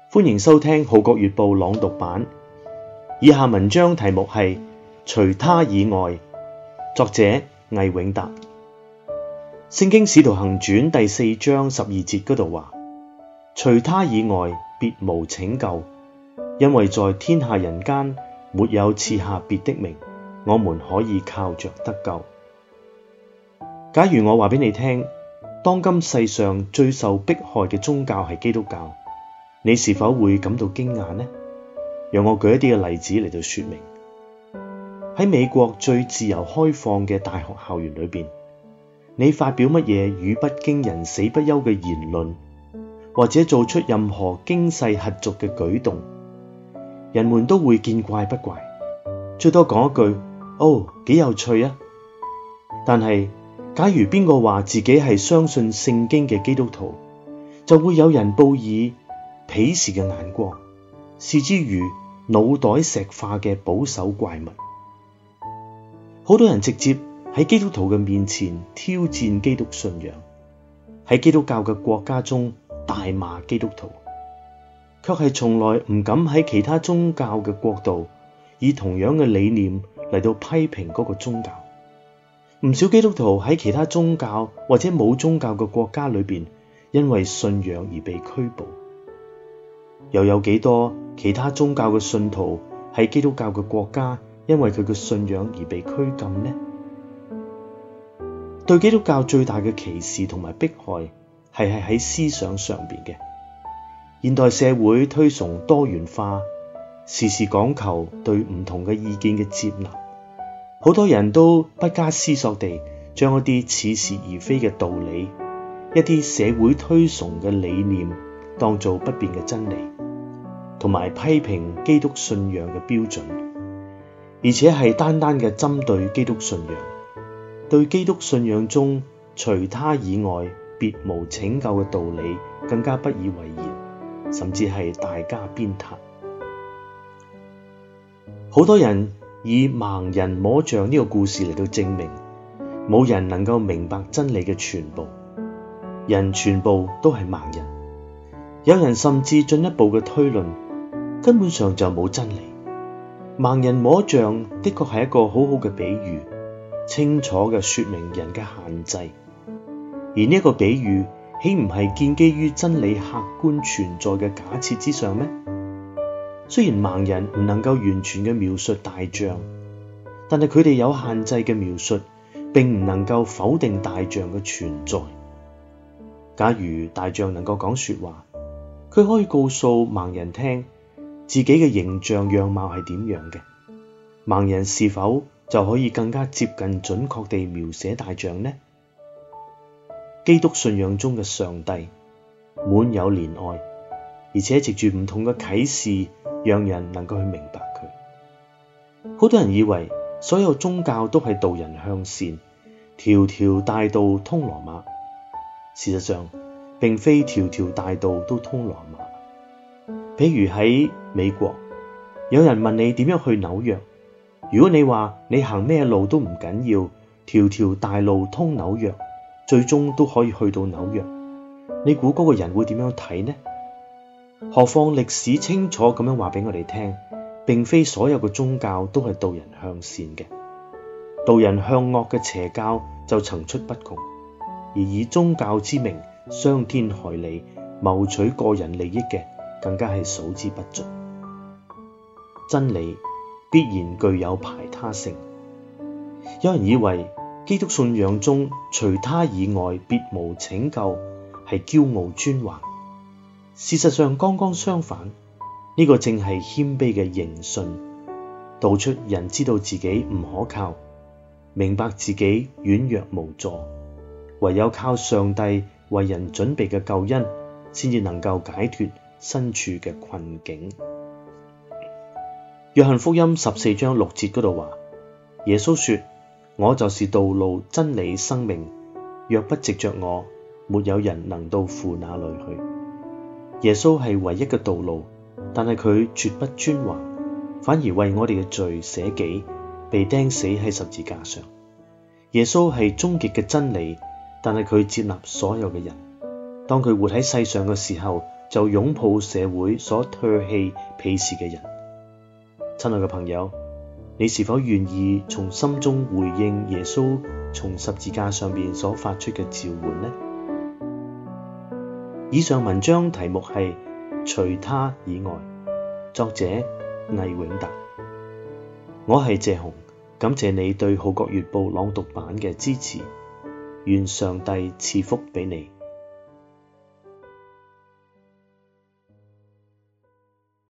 歡迎收聽《號角月報》朗讀版。以下文章題目係《除他以外》，作者魏永達。聖經使徒行傳第4章12節嗰度話：除他以外，別無拯救，因為在天下人間沒有賜下別的名，我們可以靠着得救。假如我話俾你聽，當今世上最受迫害嘅宗教係基督教，你是否會感到驚訝呢？讓我舉一啲嘅例子嚟到說明。喺美國最自由開放嘅大學校園裏邊，你發表乜嘢語不驚人死不休嘅言論，或者做出任何驚世駭俗嘅舉動，人們都會見怪不怪，最多講一句：哦，幾有趣啊！但係假如邊個話自己係相信聖經嘅基督徒，就會有人報以鄙視嘅眼光，視之如腦袋石化嘅保守怪物。好多人直接喺基督徒嘅面前挑戰基督信仰，喺基督教嘅國家中大罵基督徒，卻係從來唔敢喺其他宗教嘅國度以同樣嘅理念嚟到批評嗰個宗教。唔少基督徒喺其他宗教或者冇宗教嘅國家裏邊，因為信仰而被拘捕。又有幾多其他宗教嘅信徒喺基督教嘅國家，因為佢嘅信仰而被拘禁呢？對基督教最大嘅歧視同埋迫害係喺思想上邊嘅。現代社會推崇多元化，時時講求對唔同嘅意見嘅接納，好多人都不加思索地將一啲似是而非嘅道理，一啲社會推崇嘅理念當做不變嘅真理，同埋批評基督信仰嘅標準，而且係單單嘅針對基督信仰，對基督信仰中除他以外別無拯救嘅道理更加不以為然，甚至係大加鞭撻。好多人以盲人摸象呢個故事嚟到證明，冇人能夠明白真理嘅全部，人全部都係盲人。有人甚至進一步嘅推論，根本上就冇真理。盲人摸象的確係一個好好嘅比喻，清楚嘅說明人嘅限制。而呢一個比喻，豈唔係建基於真理客觀存在嘅假設之上咩？雖然盲人唔能夠完全嘅描述大象，但係佢哋有限制嘅描述，並唔能夠否定大象嘅存在。假如大象能夠講說話，佢可以告訴盲人聽自己嘅形象樣貌係點樣嘅，盲人是否就可以更加接近準確地描寫大象呢？基督信仰中嘅上帝滿有憐愛，而且藉住唔同嘅啟示，讓人能夠去明白佢。好多人以為所有宗教都係導人向善，條條大道通羅馬。事實上，並非條條大道都通羅馬。譬如喺美國，有人問你點樣去紐約，如果你話你行咩路都唔緊要，條條大路通紐約，最終都可以去到紐約，你估嗰個人會點樣睇呢？何況歷史清楚咁樣話俾我哋聽，並非所有嘅宗教都係導人向善嘅，導人向惡嘅邪教就層出不窮，而以宗教之名傷天害理、謀取個人利益嘅，更加係數之不盡。真理必然具有排他性。有人以為基督信仰中除他以外別無拯救係驕傲專橫，事實上剛剛相反，呢個正係謙卑嘅認信，道出人知道自己唔可靠，明白自己軟弱無助，唯有靠上帝為人準備嘅救恩，先至能夠解脫身處嘅困境。約翰福音14章6節嗰度話：耶穌說，我就是道路、真理、生命，若不藉着我，沒有人能到父那裏去。耶穌係唯一嘅道路，但係佢絕不專橫，反而為我哋嘅罪捨己，被釘死喺十字架上。耶穌係終極嘅真理，但係佢接納所有嘅人。當佢活喺世上嘅時候， 就擁抱社會所唾棄鄙視嘅人。親愛嘅朋友，你是否願意從心中回應耶穌從十字架上面所發出嘅召喚呢？以上文章題目係除他以外，作者魏永達。我係謝雄，感謝你對《號角月報》朗讀版嘅支持，願上帝賜福俾你。